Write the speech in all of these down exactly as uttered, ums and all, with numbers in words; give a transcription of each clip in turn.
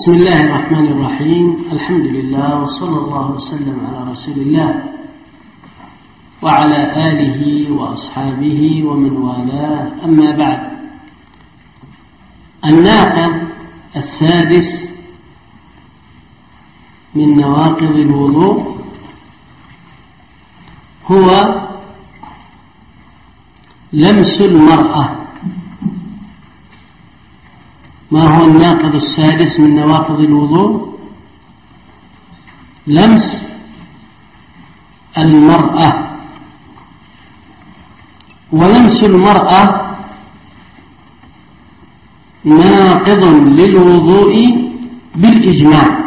بسم الله الرحمن الرحيم. الحمد لله وصلى الله وسلم على رسول الله وعلى آله وأصحابه ومن والاه، أما بعد. الناقض السادس من نواقض الوضوء هو لمس المرأة. ما هو الناقض السادس من نواقض الوضوء؟ لمس المرأة. ولمس المرأة ناقض للوضوء بالإجماع.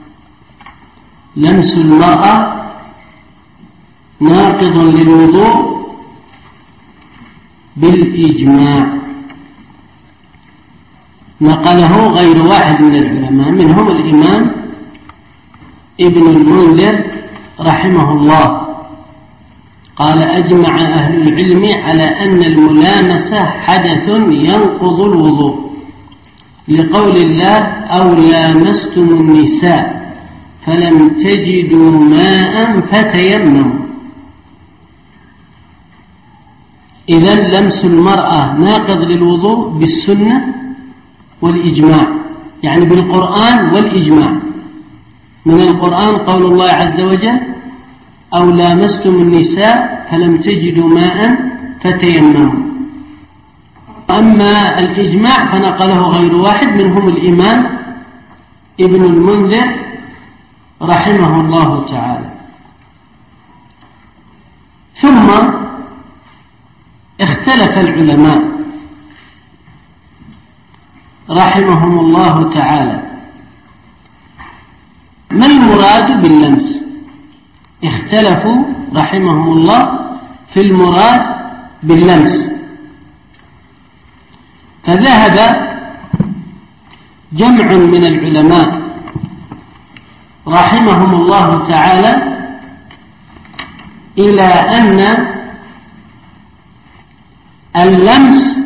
لمس المرأة ناقض للوضوء بالإجماع، نقله غير واحد من العلماء، منهم الإمام ابن المنذر رحمه الله، قال: أجمع أهل العلم على أن الملامسة حدث ينقض الوضوء، لقول الله: أو لامستم النساء فلم تجدوا ماء فتيمموا. إذن لمس المرأة ناقض للوضوء بالسنة والإجماع، يعني بالقرآن والإجماع. من القرآن قول الله عز وجل: أو لامستم النساء فلم تجدوا ماء فتيمموا. أما الإجماع فنقله غير واحد، منهم الإمام ابن المنذر رحمه الله تعالى. ثم اختلف العلماء رحمهم الله تعالى ما المراد باللمس. اختلفوا رحمهم الله في المراد باللمس، فذهب جمع من العلماء رحمهم الله تعالى إلى أن اللمس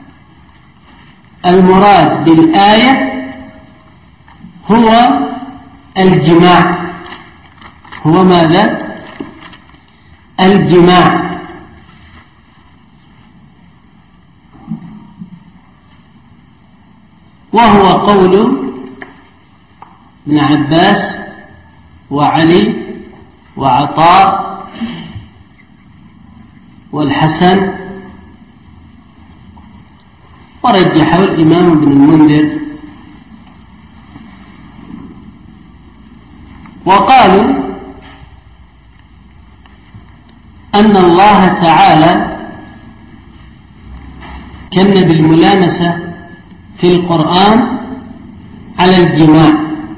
المراد بالآية هو الجماع. هو ماذا؟ الجماع. وهو قول ابن عباس وعلي وعطاء والحسن، ورجحه الإمام ابن المنذر، وقالوا أن الله تعالى كن بالملامسة في القرآن على الجماع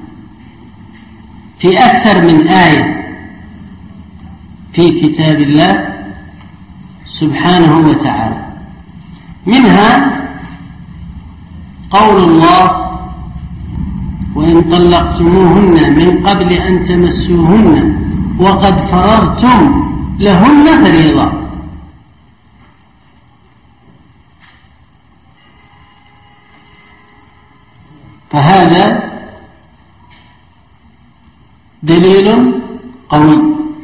في أكثر من آية في كتاب الله سبحانه وتعالى. منها قول الله: وإن طلقتموهن من قبل أن تمسوهن وقد فرضتم لهن فريضة. فهذا دليل قوي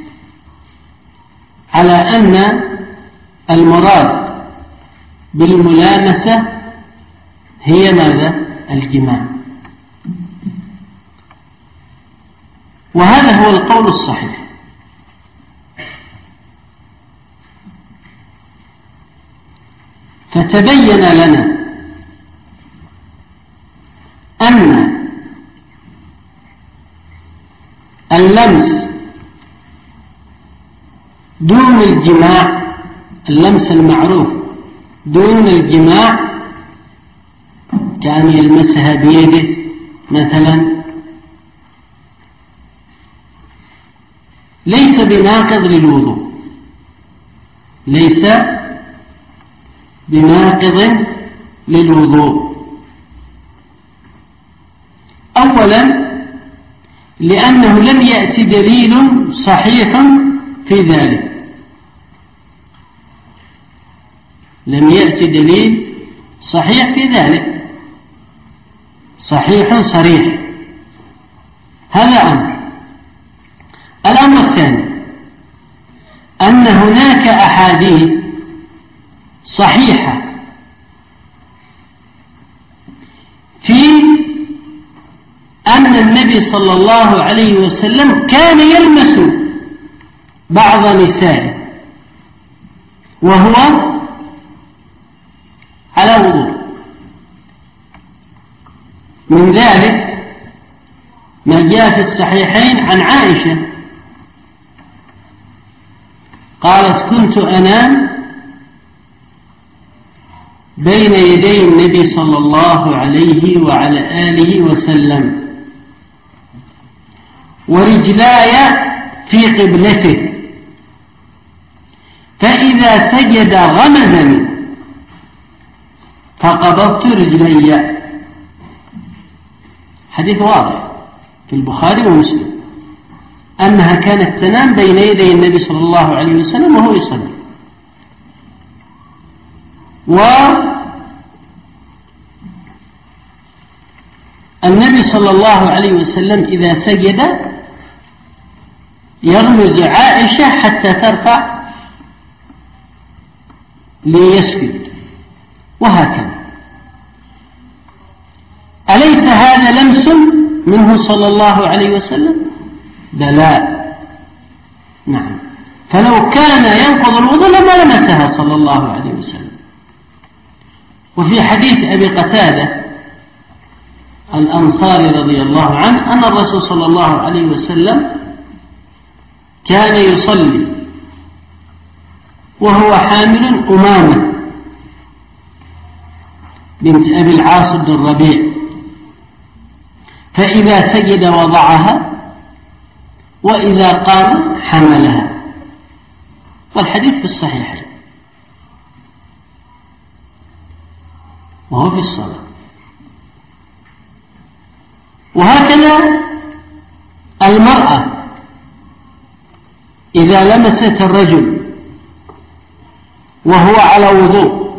على أن المراد بالملامسة هي ماذا؟ الجماع. وهذا هو القول الصحيح. فتبين لنا أن اللمس دون الجماع، اللمس المعروف دون الجماع، كأن يلمسها بيده مثلا، ليس بناقض للوضوء، ليس بناقض للوضوء. أولا لأنه لم يأتي دليل صحيح في ذلك، لم يأتي دليل صحيح في ذلك، صحيح صريح هذا أمر. الأمر الثاني أن هناك أحاديث صحيحة في أن النبي صلى الله عليه وسلم كان يلمس بعض نسائه وهو على وضوء. من ذلك ما جاء في الصحيحين عن عائشة قالت: كنت أنام بين يدي النبي صلى الله عليه وعلى آله وسلم ورجلاي في قبلته، فإذا سجد غمزني فقبضت رجلي. حديث واضح في البخاري ومسلم أنها كانت تنام بين يدي النبي صلى الله عليه وسلم وهو يصلي. والنبي صلى الله عليه وسلم إذا سجد يغمز عائشة حتى ترفع ليسجد، وهكذا. أليس هذا لمس منه صلى الله عليه وسلم؟ بلى، نعم. فلو كان ينقض الوضوء لما لمسها صلى الله عليه وسلم. وفي حديث أبي قتادة الأنصاري رضي الله عنه أن الرسول صلى الله عليه وسلم كان يصلي وهو حامل أمامة بنت أبي العاص بن الربيع، فإذا سجد وضعها وإذا قام حملها، والحديث في الصحيحين وهو في الصلاة. وهكذا المرأة إذا لمست الرجل وهو على وضوء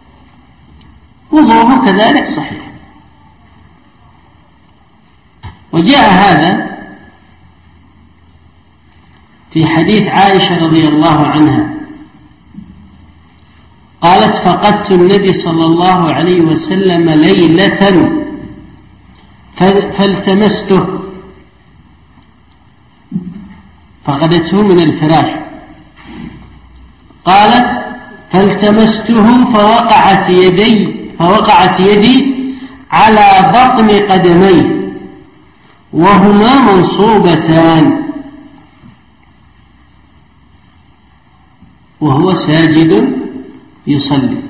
وضوءه كذلك صحيح. وجاء هذا في حديث عائشة رضي الله عنها قالت: فقدت النبي صلى الله عليه وسلم ليلة فالتمسته، فقدته من الفراش، قالت: فالتمسته فوقعت يدي فوقعت يدي على بطن قدميه وهما منصوبتان وهو ساجد يصلي.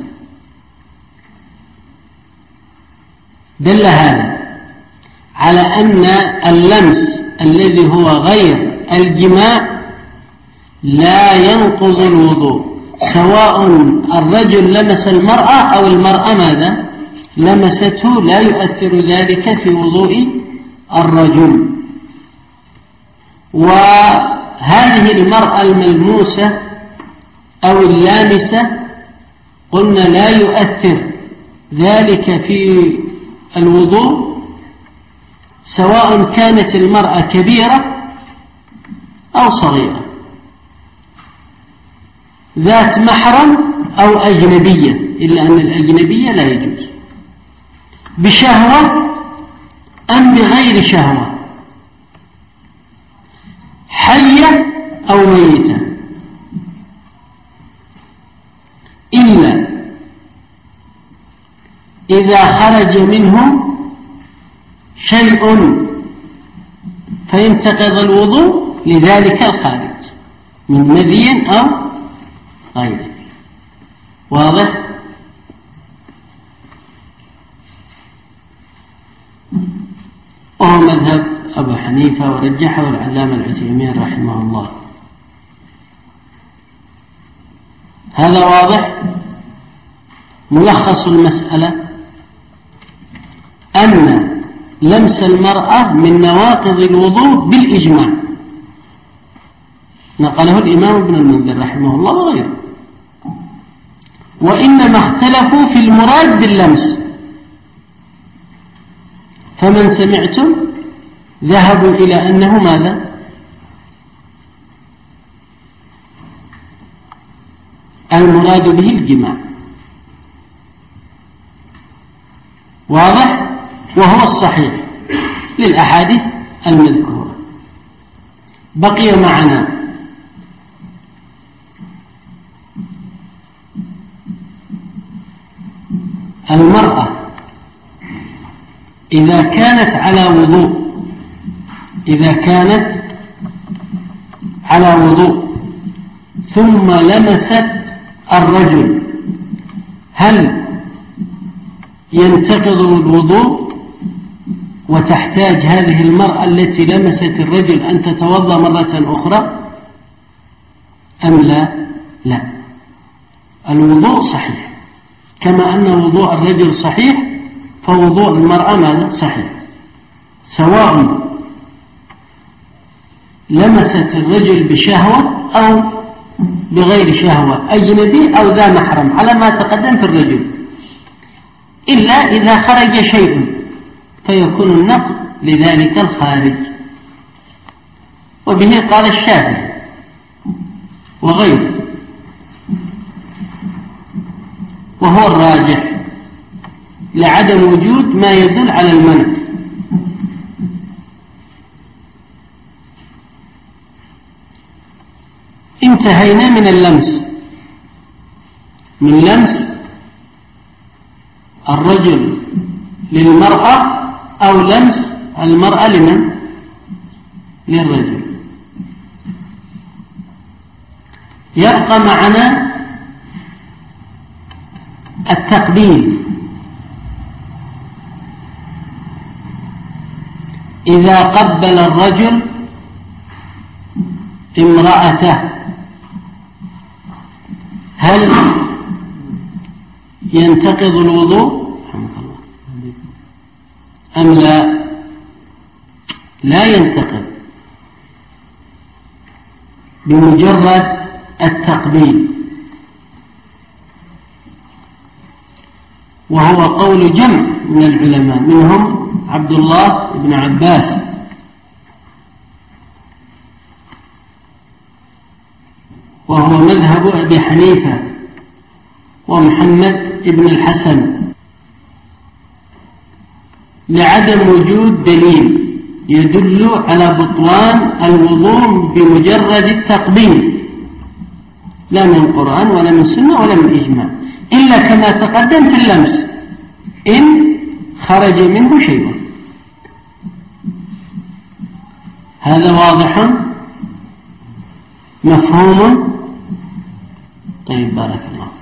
دل هذا على أن اللمس الذي هو غير الجماع لا ينقض الوضوء، سواء الرجل لمس المرأة أو المرأة ماذا لمسته، لا يؤثر ذلك في وضوء الرجل. وهذه المرأة الملموسة أو اللامسة قلنا لا يؤثر ذلك في الوضوء، سواء كانت المرأة كبيرة أو صغيرة، ذات محرم أو أجنبية، إلا أن الأجنبية لا يجوز، بشهوة أم بغير شهوة، حية أو ميتة، إلا إذا خرج منه شيء فينتقض الوضوء لذلك الخارج من مذي أو غيره. واضح؟ وهو مذهب أبو حنيفة ورجحه العلامة العثيمين رحمه الله. هذا واضح. ملخص المسألة أن لمس المرأة من نواقض الوضوء بالإجماع، نقله الإمام ابن المنذر رحمه الله وغيره، وإنما اختلفوا في المراد باللمس. فمن سمعتم ذهبوا إلى أنه ماذا؟ المراد به الجماع. واضح؟ وهو الصحيح للأحاديث المذكورة. بقي معنا المرأة إذا كانت على وضوء إذا كانت على وضوء ثم لمست الرجل، هل ينتقض الوضوء وتحتاج هذه المرأة التي لمست الرجل أن تتوضأ مرة أخرى أم لا؟ لا، الوضوء صحيح، كما أن وضوء الرجل صحيح فوضوء المرأة ماذا؟ صحيح، سواء لمست الرجل بشهوة أو بغير شهوة، أجنبي أو ذا محرم، على ما تقدم في الرجل، إلا إذا خرج شيء فيكون النقض لذلك الخارج. وبه قال الشافعي وغيره، وهو الراجح لعدم وجود ما يدل على المنع. انتهينا من اللمس، من لمس الرجل للمرأة أو لمس المرأة لمن؟ للرجل. يبقى معنا التقبيل. إذا قبل الرجل امرأته هل ينتقض الوضوء أم لا؟ لا ينتقض بمجرد التقبيل، وهو قول جمع من العلماء، منهم عبد الله بن عباس وهو مذهب أبي حنيفة ومحمد بن الحسن، لعدم وجود دليل يدل على بطلان الوضوء بمجرد التقبيل، لا من القرآن ولا من السنة ولا من الإجماع، إلا كما تقدم في اللمس إن خرج منه شيء. هذا واضح مفهوم؟ طيب، بارك الله.